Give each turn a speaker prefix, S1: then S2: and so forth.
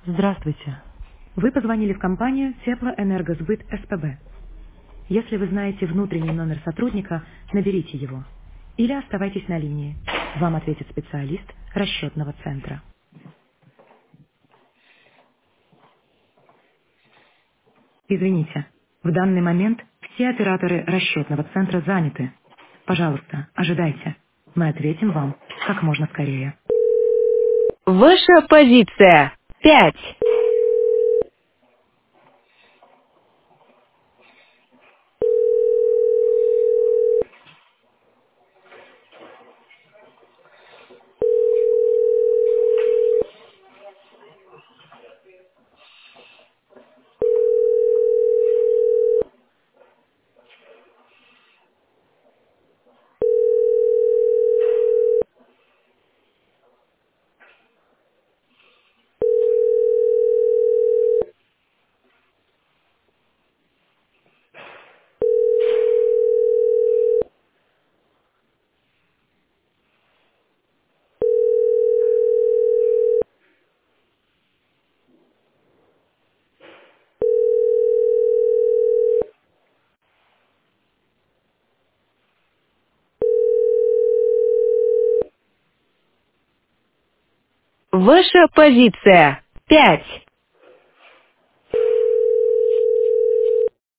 S1: Здравствуйте. Вы позвонили в компанию Теплоэнергосбыт СПБ. Если вы знаете внутренний номер сотрудника, наберите его. Или оставайтесь на линии. Вам ответит специалист расчетного центра. Извините, в данный момент все операторы расчетного центра заняты. Пожалуйста, ожидайте. Мы ответим вам как можно скорее. Ваша позиция. 5. Ваша позиция. 5.